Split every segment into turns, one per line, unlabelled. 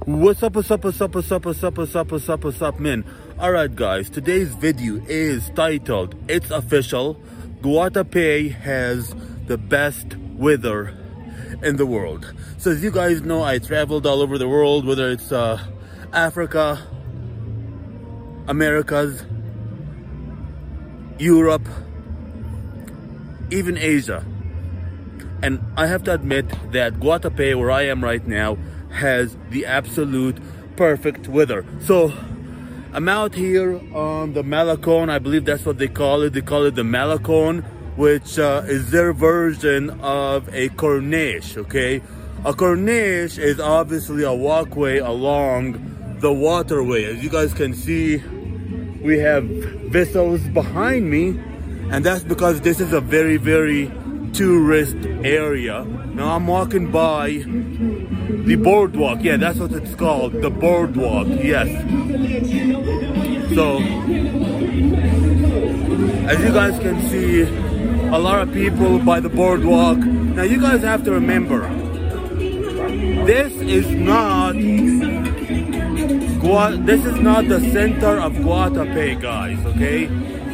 What's up, man? Alright guys, today's video is titled, it's official, Guatapé has the best weather in the world. So as you guys know, I traveled all over the world, whether it's Africa, Americas, Europe, even Asia. And I have to admit that Guatapé, where I am right now, has the absolute perfect weather. So I'm out here on the Malecón. I believe that's what they call it. They call it the Malecón, which is their version of a corniche, okay? A corniche is obviously a walkway along the waterway. As you guys can see, we have vessels behind me, and that's because this is a very, very tourist area. Now I'm walking by the boardwalk. Yeah, that's what it's called, the boardwalk. Yes. So as you guys can see, a lot of people by the boardwalk. Now you guys have to remember, this is not the center of Guatapé, guys, okay?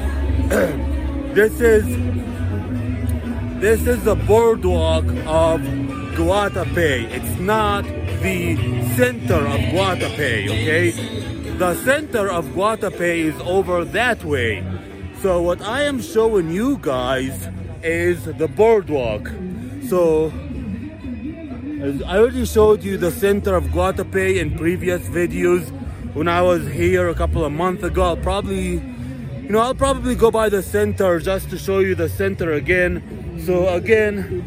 This is the boardwalk of Guatapé. It's not the center of Guatapé, okay? The center of Guatapé is over that way. So what I am showing you guys is the boardwalk. So I already showed you the center of Guatapé in previous videos when I was here a couple of months ago. I'll probably go by the center just to show you the center again. So again,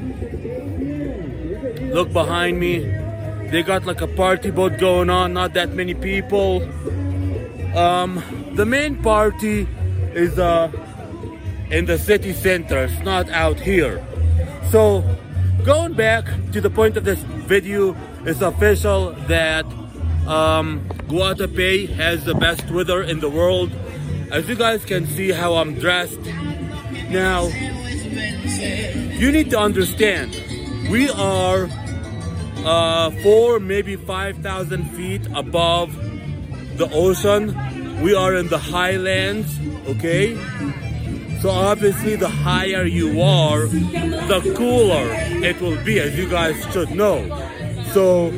look behind me. They got like a party boat going on, not that many people. The main party is in the city center. It's not out here. So going back to the point of this video, it's official that Guatapé has the best weather in the world. As you guys can see how I'm dressed. Now, you need to understand, we are 4,000, maybe 5,000 feet above the ocean. We are in the highlands, okay? So obviously the higher you are, the cooler it will be, as you guys should know. So,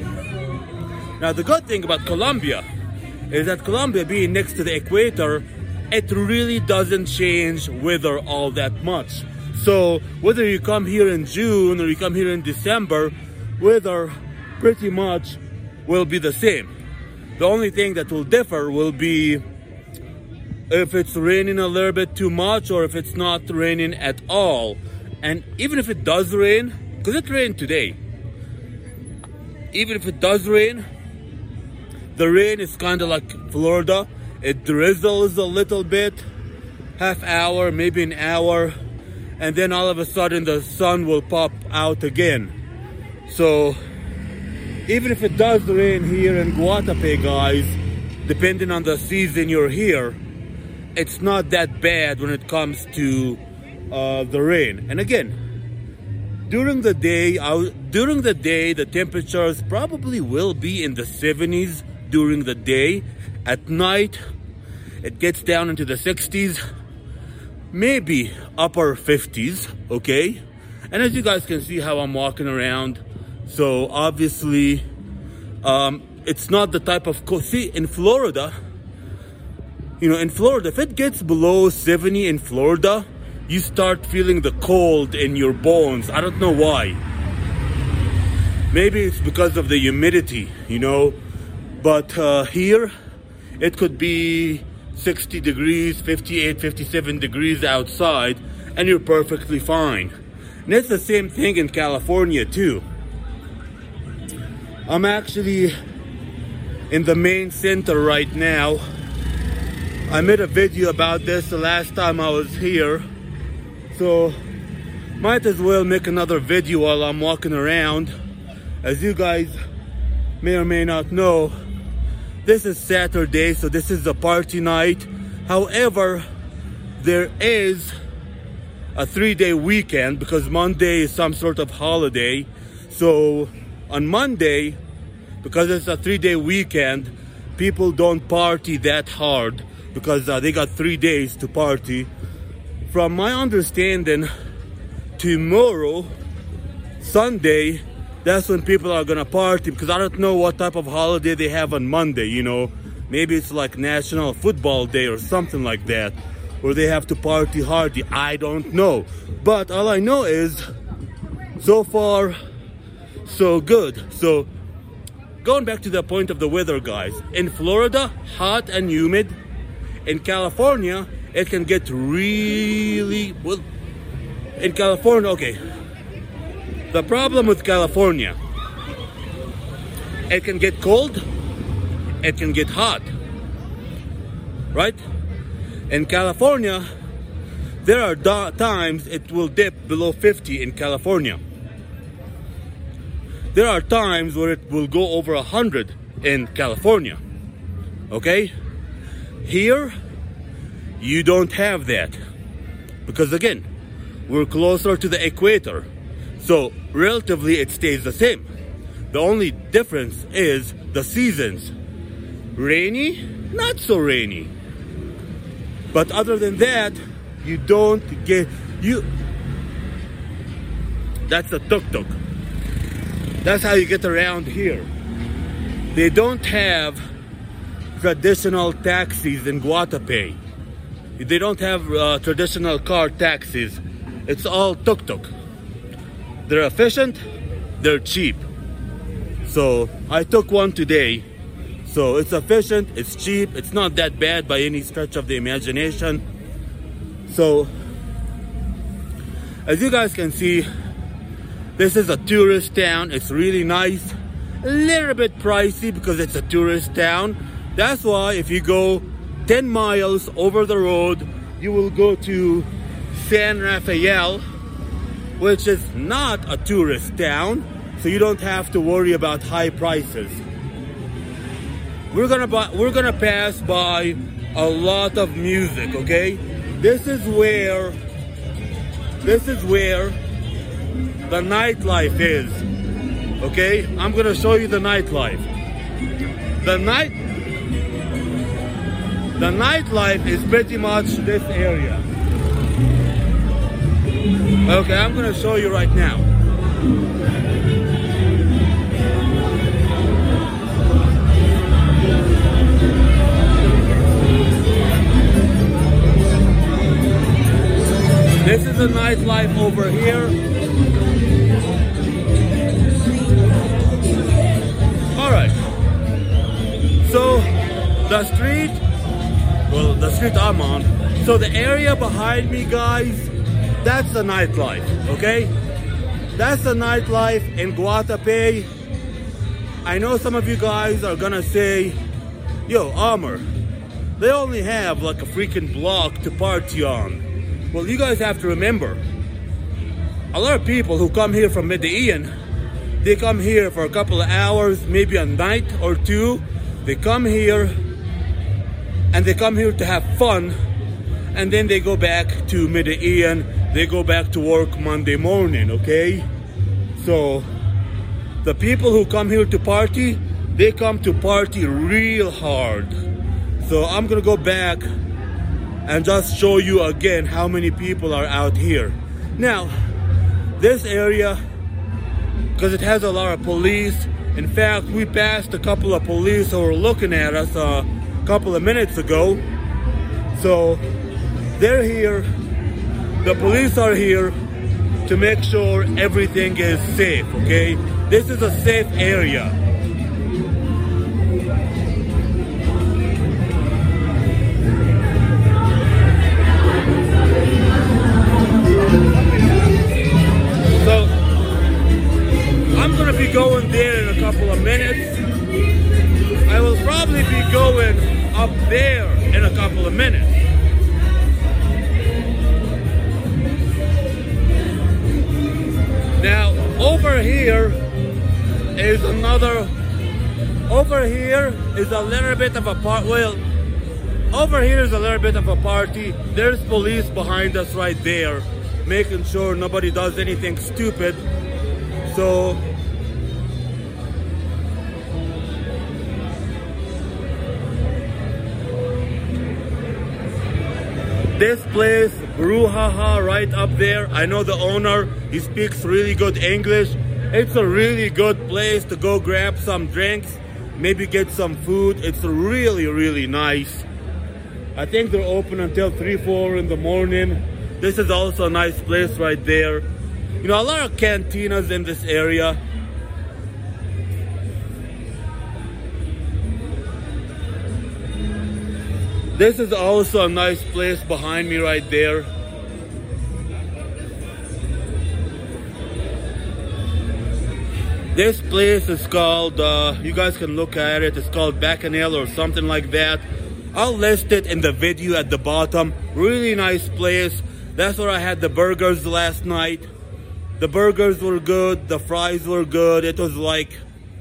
now the good thing about Colombia is that Colombia being next to the equator, it really doesn't change weather all that much. So whether you come here in June or you come here in December, weather pretty much will be the same. The only thing that will differ will be if it's raining a little bit too much or if it's not raining at all. And even if it does rain, because it rained today, even if it does rain, the rain is kind of like Florida. It drizzles a little bit, half hour, maybe an hour, and then all of a sudden the sun will pop out again. So even if it does rain here in Guatapé, guys, depending on the season you're here, it's not that bad when it comes to the rain. And again, during the day, the temperatures probably will be in the 70s during the day. At night, it gets down into the 60s, maybe upper 50s, okay? And as you guys can see how I'm walking around, so obviously, it's not the type of, see, in Florida, in Florida, if it gets below 70 in Florida, you start feeling the cold in your bones. I don't know why. Maybe it's because of the humidity, but here, it could be 60 degrees, 58, 57 degrees outside, and you're perfectly fine. And it's the same thing in California too. I'm actually in the main center right now. I made a video about this the last time I was here, so might as well make another video while I'm walking around. As you guys may or may not know, this is Saturday, so this is the party night. However, there is a 3-day weekend because Monday is some sort of holiday. So on Monday, because it's a 3-day weekend, people don't party that hard because they got 3 days to party. From my understanding, tomorrow, Sunday, that's when people are gonna party, because I don't know what type of holiday they have on Monday, you know. Maybe it's like National Football Day or something like that, where they have to party hard. I don't know. But all I know is, so far, so good. So, going back to the point of the weather, guys. In Florida, hot and humid. In California, it can get really, well, in California, okay. The problem with California, it can get cold, it can get hot, right? In California, there are times it will dip below 50 in California. There are times where it will go over 100 in California, okay? Here, you don't have that, because again, we're closer to the equator, so relatively it stays the same. The only difference is the seasons. Rainy, not so rainy. But other than that, you don't get, that's a tuk-tuk. That's how you get around here. They don't have traditional taxis in Guatapé. They don't have traditional car taxis. It's all tuk-tuk. They're efficient, they're cheap. So I took one today. So it's efficient, it's cheap, it's not that bad by any stretch of the imagination. So, as you guys can see, this is a tourist town. It's really nice. A little bit pricey because it's a tourist town. That's why if you go 10 miles over the road, you will go to San Rafael, which is not a tourist town, so you don't have to worry about high prices. We're gonna pass by a lot of music, okay? This is where the nightlife is, okay? I'm gonna show you the nightlife. The nightlife is pretty much this area. Okay, I'm gonna show you right now. This is the nightlife over here. Alright. So, the street I'm on. So the area behind me, guys, that's the nightlife, okay? That's the nightlife in Guatapé. I know some of you guys are gonna say, yo, Amr, they only have like a freaking block to party on. Well, you guys have to remember, a lot of people who come here from Medellin, they come here for a couple of hours, maybe a night or two. They come here, and they come here to have fun, and then they go back to Medellin, they go back to work Monday morning, okay? So, the people who come here to party, they come to party real hard. So I'm gonna go back and just show you again how many people are out here. Now, this area, because it has a lot of police, in fact, we passed a couple of police who were looking at us a couple of minutes ago. So, they're here, the police are here to make sure everything is safe, okay? This is a safe area. Going there in a couple of minutes. I will probably be going up there in a couple of minutes. Now, over here is a little bit of a party. There's police behind us right there, making sure nobody does anything stupid. So, This place, Brouhaha, right up there. I know the owner. He speaks really good English. It's a really good place to go grab some drinks, maybe get some food. It's really, really nice. I think they're open until 3, 4 in the morning. This is also a nice place right there. You know, a lot of cantinas in this area. This is also a nice place behind me right there. This place is called, you guys can look at it, it's called Bacchanal or something like that. I'll list it in the video at the bottom. Really nice place. That's where I had the burgers last night. The burgers were good, the fries were good. It was like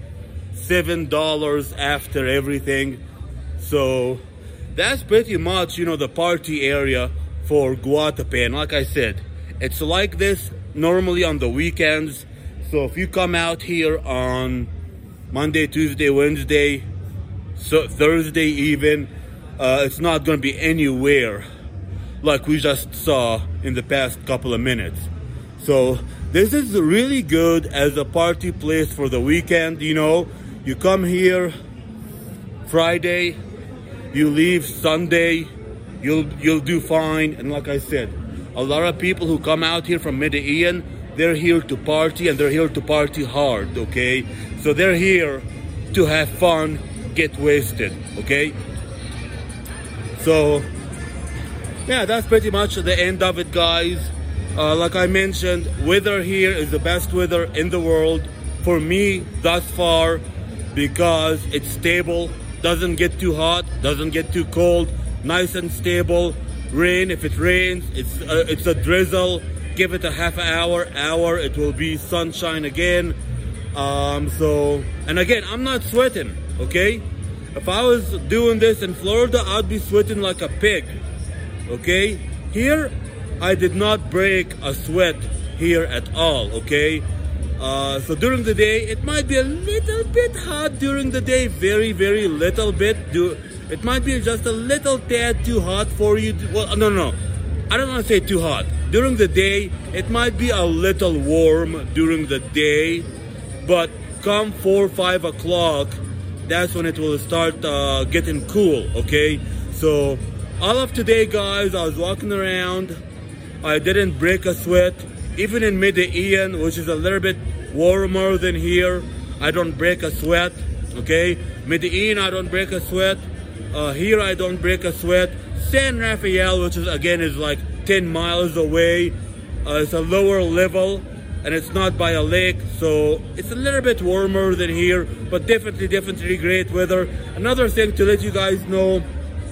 $7 after everything. So that's pretty much, you know, the party area for Guatapé. And like I said, it's like this normally on the weekends. So if you come out here on Monday, Tuesday, Wednesday, so Thursday even, it's not going to be anywhere like we just saw in the past couple of minutes. So this is really good as a party place for the weekend. You know, you come here Friday, you leave Sunday, you'll do fine. And like I said, a lot of people who come out here from Medellin, they're here to party, and they're here to party hard, okay? So they're here to have fun, get wasted, okay? So yeah, that's pretty much the end of it, guys. Like I mentioned, weather here is the best weather in the world for me thus far, because it's stable, doesn't get too hot, doesn't get too cold, nice and stable. Rain, if it rains, it's a drizzle. Give it a half hour, it will be sunshine again. And again, I'm not sweating, okay? If I was doing this in Florida, I'd be sweating like a pig, okay? Here, I did not break a sweat here at all, okay? So during the day, it might be a little bit hot during the day, very, very little bit. It might be just a little tad too hot for you. Well, no. I don't want to say too hot. During the day, it might be a little warm during the day, but come 4, 5 o'clock, that's when it will start getting cool, okay? So all of today, guys, I was walking around. I didn't break a sweat. Even in Medellin, which is a little bit warmer than here, I don't break a sweat, okay? Medellin, I don't break a sweat. Here, I don't break a sweat. San Rafael, which is again is like 10 miles away. It's a lower level, and it's not by a lake, so it's a little bit warmer than here, but definitely great weather. Another thing to let you guys know,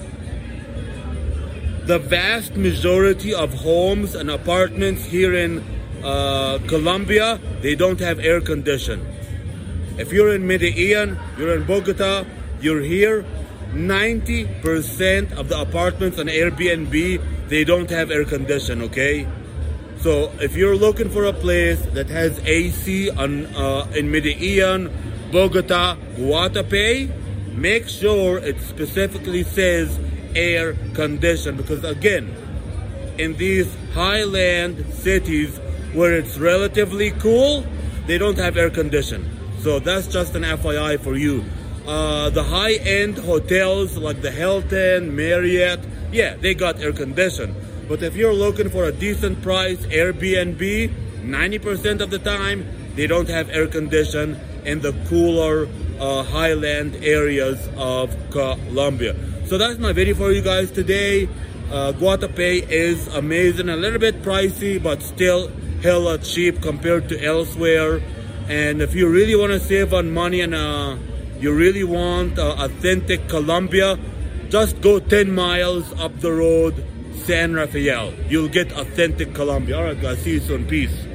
the vast majority of homes and apartments here in Colombia, they don't have air conditioning. If you're in Medellin, you're in Bogota, you're here, 90% of the apartments on Airbnb, they don't have air conditioning, okay? So if you're looking for a place that has AC in Medellin, Bogota, Guatapé, make sure it specifically says air conditioning, because again, in these highland cities where it's relatively cool, they don't have air conditioning. So that's just an FYI for you. The high-end hotels like the Hilton, Marriott, yeah, they got air conditioning. But if you're looking for a decent price, Airbnb, 90% of the time, they don't have air conditioning in the cooler highland areas of Colombia. So that's my video for you guys today. Guatapé is amazing, a little bit pricey, but still hella cheap compared to elsewhere. And if you really want to save on money and you really want authentic Colombia, just go 10 miles up the road, San Rafael. You'll get authentic Colombia. All right, guys, see you soon. Peace.